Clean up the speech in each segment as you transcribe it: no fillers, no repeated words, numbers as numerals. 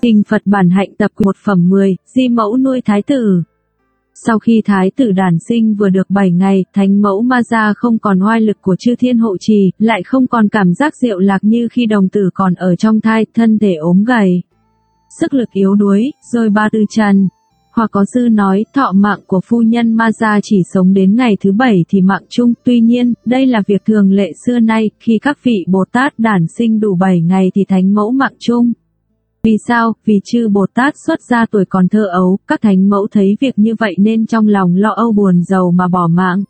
Kinh Phật Bản Hạnh tập 1 phẩm 10, Di mẫu nuôi thái tử. Sau khi thái tử đản sinh vừa được 7 ngày, thánh mẫu Ma Gia không còn oai lực của chư thiên hộ trì, lại không còn cảm giác diệu lạc như khi đồng tử còn ở trong thai, thân thể ốm gầy, sức lực yếu đuối, rồi ba tư trần. Hoặc có sư nói, thọ mạng của phu nhân Ma Gia chỉ sống đến ngày thứ 7 thì mạng chung. Tuy nhiên, đây là việc thường lệ xưa nay, khi các vị Bồ Tát đản sinh đủ 7 ngày thì thánh mẫu mạng chung. Vì sao? Vì chư Bồ Tát xuất gia tuổi còn thơ ấu, các thánh mẫu thấy việc như vậy nên trong lòng lo âu buồn rầu mà bỏ mạng.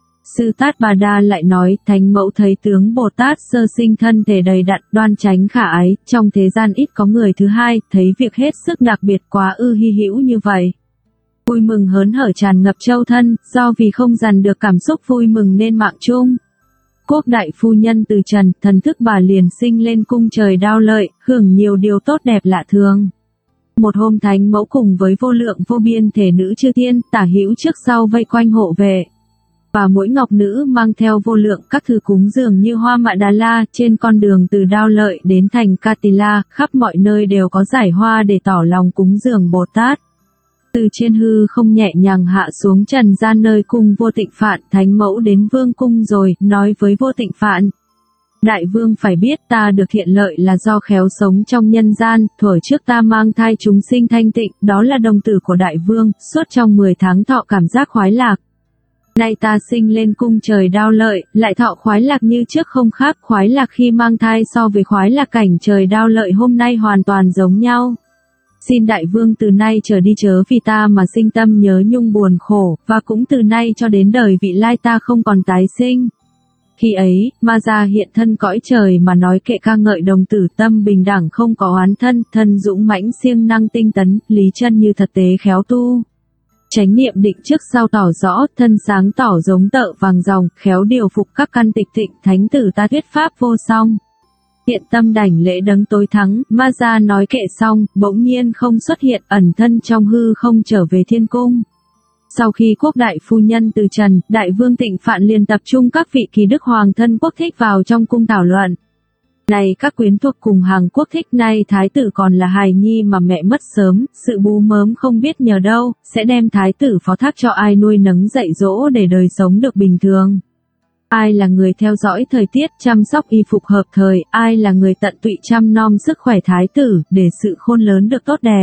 Sư Tát Bà Đa lại nói, thánh mẫu thấy tướng Bồ Tát sơ sinh thân thể đầy đặn, đoan chánh khả ái, trong thế gian ít có người thứ hai, thấy việc hết sức đặc biệt quá ư hy hữu như vậy. Vui mừng hớn hở tràn ngập châu thân, do vì không dằn được cảm xúc vui mừng nên mạng chung. Quốc đại phu nhân từ trần, thần thức bà liền sinh lên cung trời đao lợi, hưởng nhiều điều tốt đẹp lạ thường. Một hôm thánh mẫu cùng với vô lượng vô biên thể nữ chư thiên, tả hữu trước sau vây quanh hộ vệ. Và mỗi ngọc nữ mang theo vô lượng các thứ cúng dường như hoa mạ đà la, trên con đường từ đao lợi đến thành Ca Tỳ La, khắp mọi nơi đều có giải hoa để tỏ lòng cúng dường Bồ Tát. Từ trên hư không nhẹ nhàng hạ xuống trần gian nơi cung Vô Tịnh Phạn, thánh mẫu đến vương cung rồi, nói với Vô Tịnh Phạn. Đại vương phải biết ta được thiện lợi là do khéo sống trong nhân gian, thuở trước ta mang thai chúng sinh thanh tịnh, đó là đồng tử của đại vương, suốt trong 10 tháng thọ cảm giác khoái lạc. Nay ta sinh lên cung trời đao lợi, lại thọ khoái lạc như trước không khác, khoái lạc khi mang thai so với khoái lạc cảnh trời đao lợi hôm nay hoàn toàn giống nhau. Xin đại vương từ nay trở đi chớ vì ta mà sinh tâm nhớ nhung buồn khổ, và cũng từ nay cho đến đời vị lai ta không còn tái sinh. Khi ấy, Ma Gia hiện thân cõi trời mà nói kệ ca ngợi đồng tử tâm bình đẳng không có oán thân, thân dũng mãnh siêng năng tinh tấn, lý chân như thật tế khéo tu. Chánh niệm định trước sau tỏ rõ, thân sáng tỏ giống tợ vàng ròng, khéo điều phục các căn tịch thịnh, thánh tử ta thuyết pháp vô song. Hiện tâm đảnh lễ đấng tối thắng, Ma Gia nói kệ xong, bỗng nhiên không xuất hiện, ẩn thân trong hư không trở về thiên cung. Sau khi quốc đại phu nhân từ trần, đại vương Tịnh Phạn liền tập trung các vị kỳ đức hoàng thân quốc thích vào trong cung thảo luận. Này các quyến thuộc cùng hàng quốc thích, nay thái tử còn là hài nhi mà mẹ mất sớm, sự bú mớm không biết nhờ đâu, sẽ đem thái tử phó thác cho ai nuôi nấng dạy dỗ để đời sống được bình thường. Ai là người theo dõi thời tiết, chăm sóc y phục hợp thời, ai là người tận tụy chăm nom sức khỏe thái tử, để sự khôn lớn được tốt đẹp.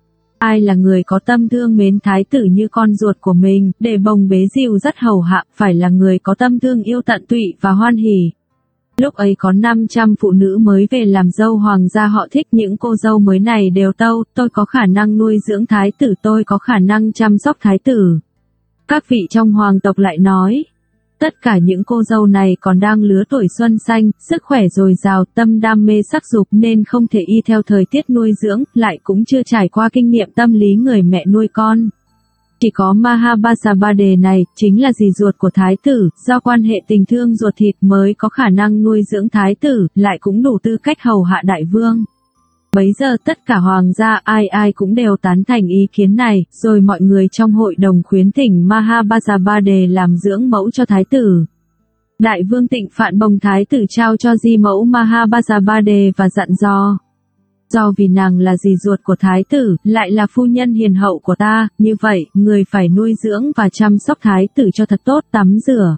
Ai là người có tâm thương mến thái tử như con ruột của mình, để bồng bế dìu dắt hầu hạ, phải là người có tâm thương yêu tận tụy và hoan hỉ. Lúc ấy có 500 phụ nữ mới về làm dâu hoàng gia, họ thích những cô dâu mới này đều tâu, tôi có khả năng nuôi dưỡng thái tử, tôi có khả năng chăm sóc thái tử. Các vị trong hoàng tộc lại nói, tất cả những cô dâu này còn đang lứa tuổi xuân xanh, sức khỏe dồi dào, tâm đam mê sắc dục nên không thể y theo thời tiết nuôi dưỡng, lại cũng chưa trải qua kinh nghiệm tâm lý người mẹ nuôi con. Chỉ có Mahabasabade này, chính là dì ruột của thái tử, do quan hệ tình thương ruột thịt mới có khả năng nuôi dưỡng thái tử, lại cũng đủ tư cách hầu hạ đại vương. Bấy giờ tất cả hoàng gia ai ai cũng đều tán thành ý kiến này, rồi mọi người trong hội đồng khuyến thỉnh Mahabasabade làm dưỡng mẫu cho thái tử. Đại vương Tịnh Phạn bồng thái tử trao cho di mẫu Mahabasabade và dặn dò. Do vì nàng là dì ruột của thái tử, lại là phu nhân hiền hậu của ta, như vậy, người phải nuôi dưỡng và chăm sóc thái tử cho thật tốt, tắm rửa.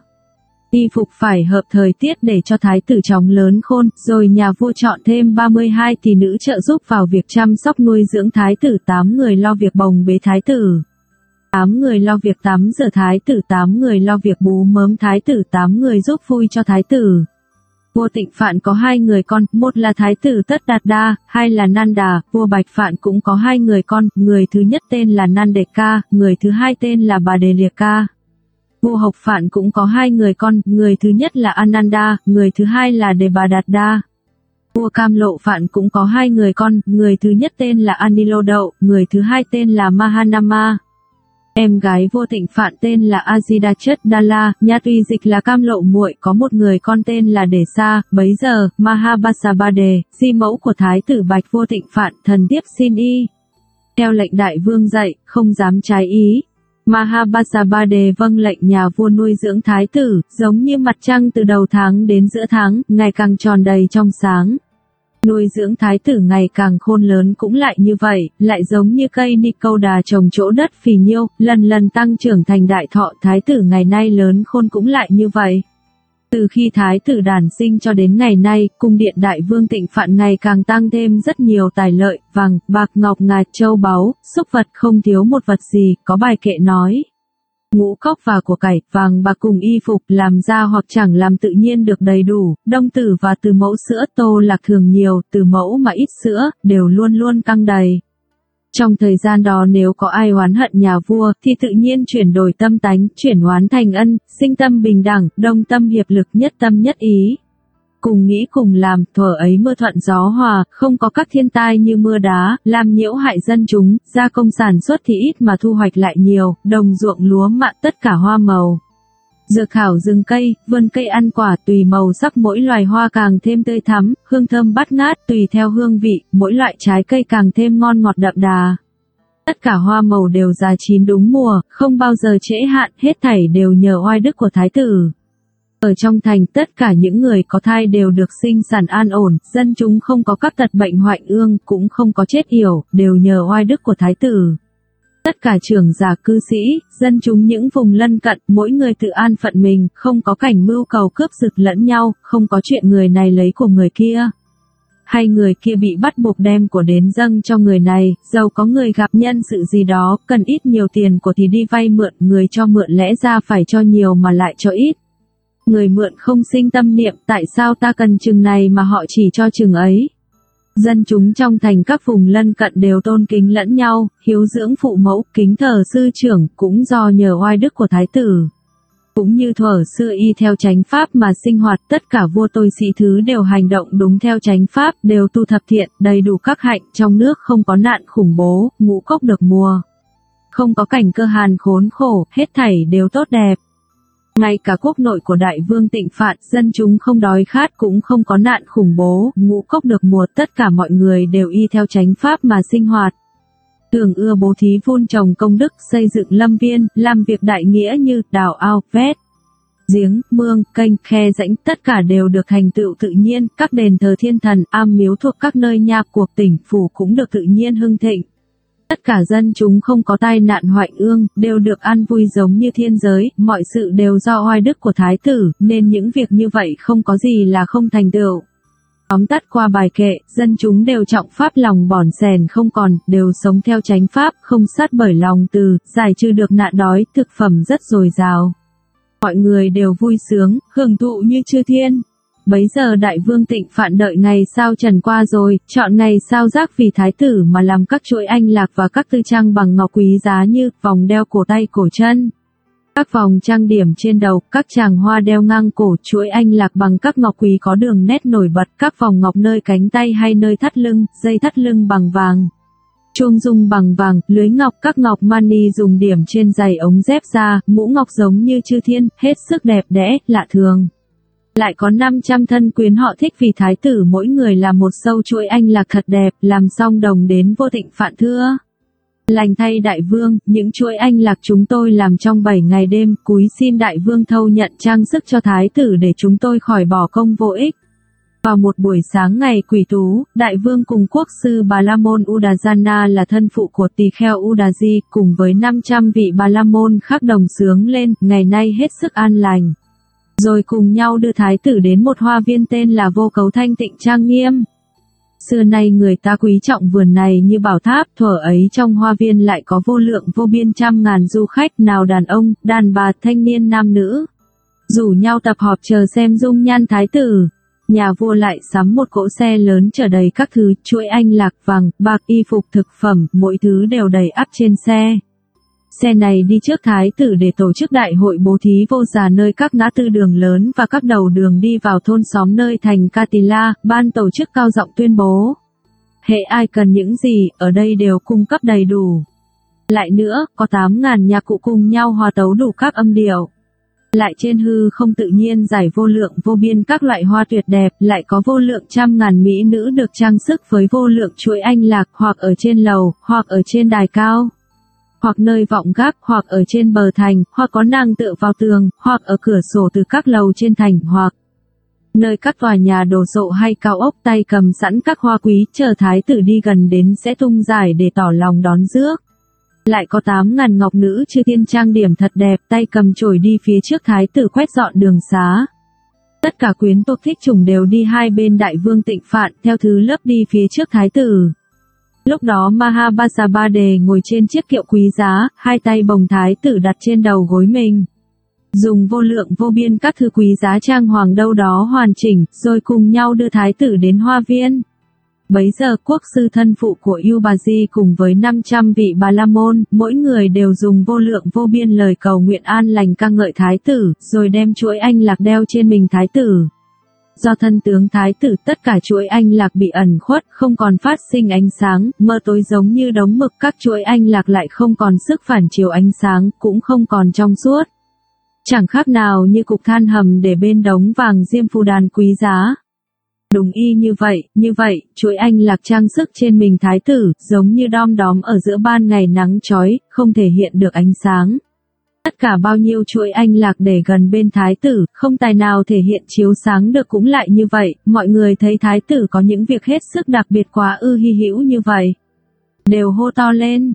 Y phục phải hợp thời tiết để cho thái tử chóng lớn khôn, rồi nhà vua chọn thêm 32 tỷ nữ trợ giúp vào việc chăm sóc nuôi dưỡng thái tử, 8 người lo việc bồng bế thái tử, 8 người lo việc tắm rửa thái tử, 8 người lo việc bú mớm thái tử, 8 người giúp vui cho thái tử. Vua Tịnh Phạn có 2 người con, một là thái tử Tất Đạt Đa, hai là Nanda. Vua Bạch Phạn cũng có 2 người con, người thứ nhất tên là Nandeka, người thứ hai tên là Bà Đề Liệt Ca. Vua Hộc Phạn cũng có 2 người con, người thứ nhất là Ananda, người thứ hai là Đề Bà Đạt Đa. Vua Cam Lộ Phạn cũng có 2 người con, người thứ nhất tên là Anilodậu, người thứ hai tên là Mahanama. Em gái vua Tịnh Phạn tên là Ajidachet Dala, nhà tùy dịch là Cam Lộ muội, có một người con tên là Đề Sa. Bấy giờ, Mahabasabade, di mẫu của thái tử bạch vua Tịnh Phạn, thần thiếp xin y theo lệnh đại vương dạy, không dám trái ý. Mahabasabade vâng lệnh nhà vua nuôi dưỡng thái tử, giống như mặt trăng từ đầu tháng đến giữa tháng, ngày càng tròn đầy trong sáng. Nuôi dưỡng thái tử ngày càng khôn lớn cũng lại như vậy, lại giống như cây ni câu đà trồng chỗ đất phì nhiêu, lần lần tăng trưởng thành đại thọ. Thái tử ngày nay lớn khôn cũng lại như vậy. Từ khi thái tử đản sinh cho đến ngày nay, cung điện đại vương Tịnh Phạn ngày càng tăng thêm rất nhiều tài lợi, vàng, bạc, ngọc ngà, châu báu, súc vật không thiếu một vật gì. Có bài kệ nói: ngũ cốc và của cải, vàng bạc cùng y phục, làm ra hoặc chẳng làm tự nhiên được đầy đủ. Đông tử và từ mẫu sữa tô lạc thường nhiều, từ mẫu mà ít sữa, đều luôn luôn căng đầy. Trong thời gian đó nếu có ai oán hận nhà vua, thì tự nhiên chuyển đổi tâm tánh, chuyển oán thành ân, sinh tâm bình đẳng, đồng tâm hiệp lực, nhất tâm nhất ý. Cùng nghĩ cùng làm, thuở ấy mưa thuận gió hòa, không có các thiên tai như mưa đá, làm nhiễu hại dân chúng, gia công sản xuất thì ít mà thu hoạch lại nhiều, đồng ruộng lúa mạ tất cả hoa màu. Dược thảo rừng cây, vườn cây ăn quả, tùy màu sắc mỗi loài hoa càng thêm tươi thắm, hương thơm bát ngát, tùy theo hương vị, mỗi loại trái cây càng thêm ngon ngọt đậm đà. Tất cả hoa màu đều già chín đúng mùa, không bao giờ trễ hạn, hết thảy đều nhờ oai đức của thái tử. Ở trong thành tất cả những người có thai đều được sinh sản an ổn, dân chúng không có các tật bệnh hoại ương, cũng không có chết yểu, đều nhờ oai đức của thái tử. Tất cả trưởng giả cư sĩ, dân chúng những vùng lân cận, mỗi người tự an phận mình, không có cảnh mưu cầu cướp giật lẫn nhau, không có chuyện người này lấy của người kia. Hay người kia bị bắt buộc đem của đến dâng cho người này, dầu có người gặp nhân sự gì đó, cần ít nhiều tiền của thì đi vay mượn, người cho mượn lẽ ra phải cho nhiều mà lại cho ít. Người mượn không sinh tâm niệm, tại sao ta cần chừng này mà họ chỉ cho chừng ấy. Dân chúng trong thành các vùng lân cận đều tôn kính lẫn nhau, hiếu dưỡng phụ mẫu, kính thờ sư trưởng, cũng do nhờ oai đức của thái tử. Cũng như thuở xưa y theo chánh pháp mà sinh hoạt, tất cả vua tôi sĩ thứ đều hành động đúng theo chánh pháp, đều tu thập thiện, đầy đủ các hạnh, trong nước không có nạn khủng bố, ngũ cốc được mùa. Không có cảnh cơ hàn khốn khổ, hết thảy đều tốt đẹp. Ngay cả quốc nội của đại vương Tịnh Phạn, dân chúng không đói khát cũng không có nạn khủng bố, ngũ cốc được mùa, tất cả mọi người đều y theo chánh pháp mà sinh hoạt. Thường ưa bố thí vun trồng công đức, xây dựng lâm viên, làm việc đại nghĩa như đào ao, vét, giếng, mương, kênh, khe rãnh, tất cả đều được thành tựu tự nhiên, các đền thờ thiên thần, am miếu thuộc các nơi nha cuộc tỉnh, phủ cũng được tự nhiên hưng thịnh. Tất cả dân chúng không có tai nạn hoại ương, đều được an vui giống như thiên giới, mọi sự đều do oai đức của thái tử, nên những việc như vậy không có gì là không thành tựu. Tóm tắt qua bài kệ, dân chúng đều trọng pháp lòng bỏn rèn không còn, đều sống theo chánh pháp, không sát bởi lòng từ, giải trừ được nạn đói, thực phẩm rất dồi dào. Mọi người đều vui sướng, hưởng thụ như chư thiên. Bấy giờ đại vương Tịnh Phạn đợi ngày sao trần qua rồi, chọn ngày sao giác vì thái tử mà làm các chuỗi anh lạc và các tư trang bằng ngọc quý giá như vòng đeo cổ tay cổ chân, các vòng trang điểm trên đầu, các tràng hoa đeo ngang cổ, chuỗi anh lạc bằng các ngọc quý có đường nét nổi bật, các vòng ngọc nơi cánh tay hay nơi thắt lưng, dây thắt lưng bằng vàng, chuông dung bằng vàng, lưới ngọc, các ngọc mani dùng điểm trên giày ống dép da, mũ ngọc giống như chư thiên, hết sức đẹp đẽ, lạ thường. Lại có 500 thân quyến họ thích vì thái tử mỗi người làm một sâu chuỗi anh lạc thật đẹp, làm xong đồng đến vô Tịnh Phạn thưa: lành thay đại vương, những chuỗi anh lạc chúng tôi làm trong 7 ngày đêm, cúi xin đại vương thâu nhận trang sức cho thái tử để chúng tôi khỏi bỏ công vô ích. Vào một buổi sáng ngày Quỷ Tú, đại vương cùng quốc sư Bà La Môn Udajana là thân phụ của tỳ kheo Udaji, cùng với 500 vị Bà La Môn khác đồng sướng lên, ngày nay hết sức an lành. Rồi cùng nhau đưa thái tử đến một hoa viên tên là Vô Cấu thanh tịnh trang nghiêm. Xưa nay người ta quý trọng vườn này như bảo tháp, thuở ấy trong hoa viên lại có vô lượng vô biên trăm ngàn du khách, nào đàn ông, đàn bà, thanh niên nam nữ, rủ nhau tập họp chờ xem dung nhan thái tử. Nhà vua lại sắm một cỗ xe lớn chở đầy các thứ, chuỗi anh lạc, vàng, bạc, y phục, thực phẩm, mỗi thứ đều đầy ắp trên xe. Xe này đi trước thái tử để tổ chức đại hội bố thí vô già nơi các ngã tư đường lớn và các đầu đường đi vào thôn xóm nơi thành Katila, ban tổ chức cao giọng tuyên bố: hễ ai cần những gì, ở đây đều cung cấp đầy đủ. Lại nữa, có 8.000 nhạc cụ cùng nhau hòa tấu đủ các âm điệu. Lại trên hư không tự nhiên giải vô lượng vô biên các loại hoa tuyệt đẹp, lại có vô lượng trăm ngàn mỹ nữ được trang sức với vô lượng chuỗi anh lạc, hoặc ở trên lầu, hoặc ở trên đài cao, hoặc nơi vọng gác, hoặc ở trên bờ thành, hoặc có nàng tựa vào tường, hoặc ở cửa sổ từ các lầu trên thành, hoặc nơi các tòa nhà đồ sộ hay cao ốc, tay cầm sẵn các hoa quý, chờ thái tử đi gần đến sẽ tung giải để tỏ lòng đón rước. Lại có 8.000 ngọc nữ chư thiên trang điểm thật đẹp, tay cầm chổi đi phía trước thái tử quét dọn đường xá. Tất cả quyến thuộc thích trùng đều đi hai bên đại vương Tịnh Phạn, theo thứ lớp đi phía trước thái tử. Lúc đó Mahabhasabade ngồi trên chiếc kiệu quý giá, hai tay bồng thái tử đặt trên đầu gối mình. Dùng vô lượng vô biên các thứ quý giá trang hoàng đâu đó hoàn chỉnh, rồi cùng nhau đưa thái tử đến hoa viên. Bấy giờ quốc sư thân phụ của Yubaji cùng với 500 vị Bà La Môn, mỗi người đều dùng vô lượng vô biên lời cầu nguyện an lành ca ngợi thái tử, rồi đem chuỗi anh lạc đeo trên mình thái tử. Do thân tướng thái tử tất cả chuỗi anh lạc bị ẩn khuất, không còn phát sinh ánh sáng, mờ tối giống như đống mực, các chuỗi anh lạc lại không còn sức phản chiếu ánh sáng, cũng không còn trong suốt. Chẳng khác nào như cục than hầm để bên đống vàng diêm phù đàn quý giá. Đúng y như vậy, chuỗi anh lạc trang sức trên mình thái tử, giống như đom đóm ở giữa ban ngày nắng chói, không thể hiện được ánh sáng. Tất cả bao nhiêu chuỗi anh lạc để gần bên thái tử, không tài nào thể hiện chiếu sáng được cũng lại như vậy, mọi người thấy thái tử có những việc hết sức đặc biệt quá ư hy hữu như vậy. Đều hô to lên,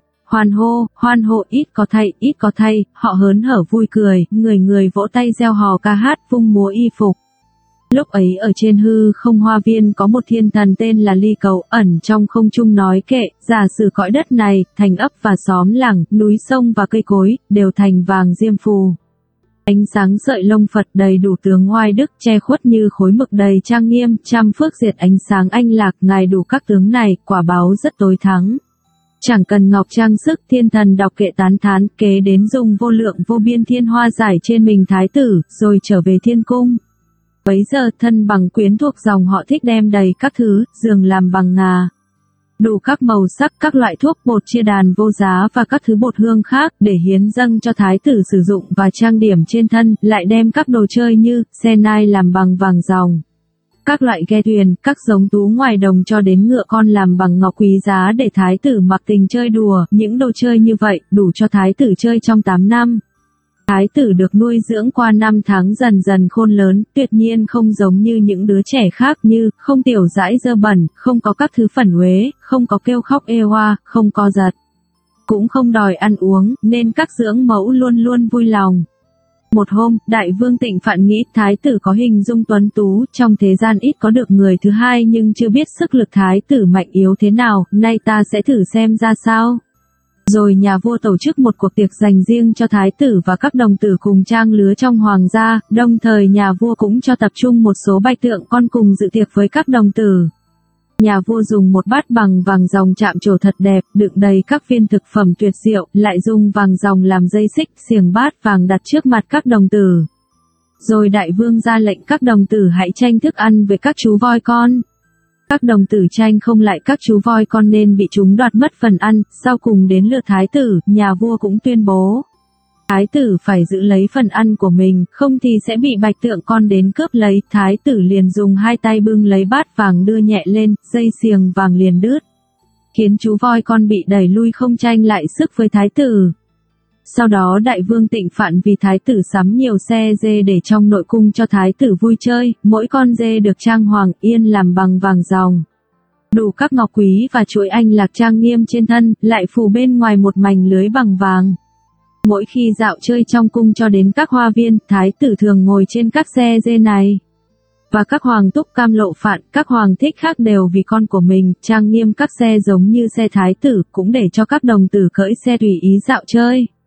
hoan hô, ít có thay, họ hớn hở vui cười, người người vỗ tay reo hò ca hát vung múa y phục. Lúc ấy ở trên hư không hoa viên có một thiên thần tên là Ly Cầu, ẩn trong không trung nói kệ, giả sử cõi đất này, thành ấp và xóm làng, núi sông và cây cối, đều thành vàng diêm phù. Ánh sáng sợi lông Phật đầy đủ tướng oai đức, che khuất như khối mực đầy trang nghiêm, trăm phước diệt ánh sáng anh lạc, ngài đủ các tướng này, quả báo rất tối thắng. Chẳng cần ngọc trang sức, thiên thần đọc kệ tán thán, kế đến dùng vô lượng vô biên thiên hoa giải trên mình thái tử, rồi trở về thiên cung. Bấy giờ thân bằng quyến thuộc dòng họ thích đem đầy các thứ, giường làm bằng ngà. Đủ các màu sắc, các loại thuốc bột chia đàn vô giá và các thứ bột hương khác để hiến dâng cho thái tử sử dụng và trang điểm trên thân, lại đem các đồ chơi như xe nai làm bằng vàng ròng. Các loại ghe thuyền, các giống tú ngoài đồng cho đến ngựa con làm bằng ngọc quý giá để thái tử mặc tình chơi đùa, những đồ chơi như vậy đủ cho thái tử chơi trong 8 năm. Thái tử được nuôi dưỡng qua 5 tháng dần dần khôn lớn, tuyệt nhiên không giống như những đứa trẻ khác như, không tiểu dãi dơ bẩn, không có các thứ phẩn uế, không có kêu khóc ê hoa, không co giật. Cũng không đòi ăn uống, nên các dưỡng mẫu luôn luôn vui lòng. Một hôm, đại vương Tịnh Phạn nghĩ thái tử có hình dung tuấn tú, trong thế gian ít có được người thứ hai nhưng chưa biết sức lực thái tử mạnh yếu thế nào, nay ta sẽ thử xem ra sao. Rồi nhà vua tổ chức một cuộc tiệc dành riêng cho thái tử và các đồng tử cùng trang lứa trong hoàng gia, đồng thời nhà vua cũng cho tập trung một số bạch tượng con cùng dự tiệc với các đồng tử. Nhà vua dùng một bát bằng vàng ròng chạm trổ thật đẹp, đựng đầy các viên thực phẩm tuyệt diệu, lại dùng vàng ròng làm dây xích, xiềng bát vàng đặt trước mặt các đồng tử. Rồi đại vương ra lệnh các đồng tử hãy tranh thức ăn với các chú voi con. Các đồng tử tranh không lại các chú voi con nên bị chúng đoạt mất phần ăn, sau cùng đến lượt thái tử, nhà vua cũng tuyên bố. Thái tử phải giữ lấy phần ăn của mình, không thì sẽ bị bạch tượng con đến cướp lấy, thái tử liền dùng hai tay bưng lấy bát vàng đưa nhẹ lên, dây xiềng vàng liền đứt. Khiến chú voi con bị đẩy lui không tranh lại sức với thái tử. Sau đó đại vương Tịnh Phạn vì thái tử sắm nhiều xe dê để trong nội cung cho thái tử vui chơi, mỗi con dê được trang hoàng yên làm bằng vàng ròng. Đủ các ngọc quý và chuỗi anh lạc trang nghiêm trên thân, lại phủ bên ngoài một mảnh lưới bằng vàng. Mỗi khi dạo chơi trong cung cho đến các hoa viên, thái tử thường ngồi trên các xe dê này. Và các hoàng túc Cam Lộ Phạn, các hoàng thích khác đều vì con của mình, trang nghiêm các xe giống như xe thái tử, cũng để cho các đồng tử cưỡi xe tùy ý dạo chơi.